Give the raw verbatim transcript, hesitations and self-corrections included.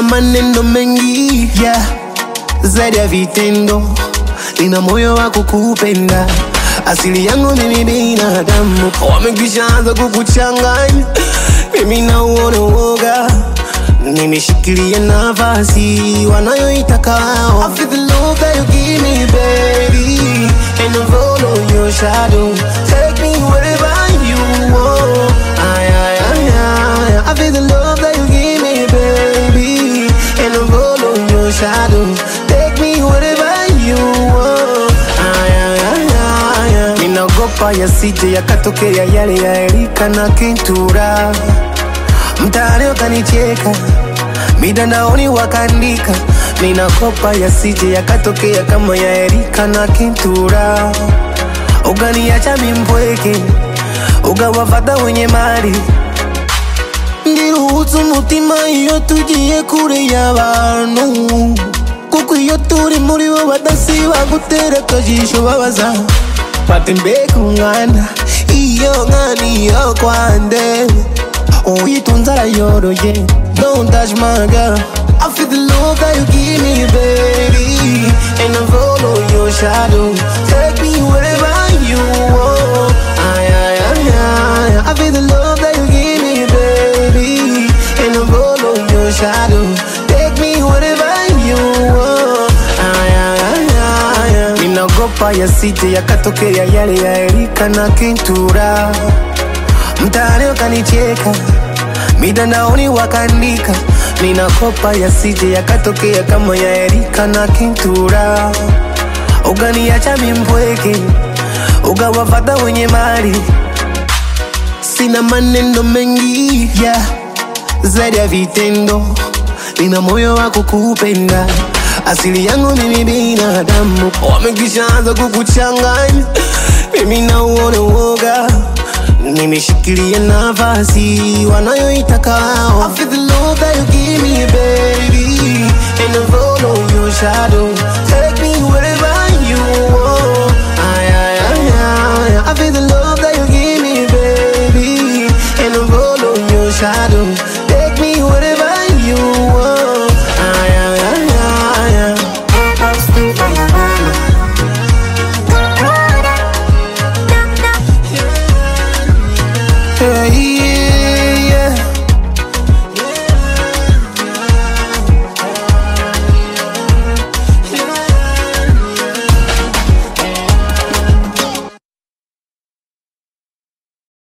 maneno mengi, yeah, zaidi ya vitendo. Nina moyo wa kukupenda, asili yangu mimi binadamu. Wamekwishaanza kukuchanganya, mimi nauona uoga. Nimeshikilia nafasi wanayoitaka wao. I feel the love that you give me, baby, and I follow your shadow. Take me wherever you want. Ay, ay, ay, ay. I feel the love that you give me, baby, and I follow your shadow. Take me wherever you want. Ay, ay, ay, ay, ay. Ninaogopa yasije yakatokea yale ya Erika na Kintura. Mtaani wakanicheka, mitandaoni wakaandika. Ninaogopa yasije yakatokea kama ya Erika na Kintura. Ukaniacha mimi mpweke, ukawafata wenye mali. Ndiruhusu mutima iyo tugiye kure y'abantu, kuko iyo turi muri bo badasiba gutera akajisho babaza fata imbeka umwana, iyo nkani iyo kwande uyitunze arayoroye. Don't touch my girl. I feel the love that you give me, baby, and I follow your shadow. Take me wherever you want. Ay, ay, ay, ay. I feel the love that you give me, baby, and I follow your shadow. Take me wherever you want. Ay, ay, ay, ay, ay. Ninaogopa yasije yakatokea yale ya Erika na Kintura. Mtaani wakanicheka, mitandaoni wakaandika. Ninaogopa yasije yakatokea kama ya Erika na Kintura. Ukaniacha mimi mpweke, ukawafata wenye mali. Sina maneno mengi, yeah, zaidi ya vitendo. Nina moyo wa kukupenda, asili yangu mimi binadamu. Wamekwishaanza kukuchanganya, mimi nauona uoga. Nimeshikilia nafasi wanayoitaka wao. I feel the love that you give me, baby, and I follow your shadow. Take me where